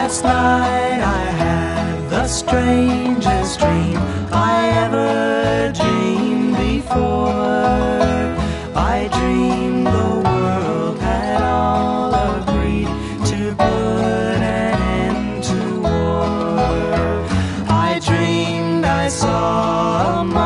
Last night I had the strangest dream I ever dreamed before. I dreamed the world had all agreed to put an end to war. I dreamed I saw a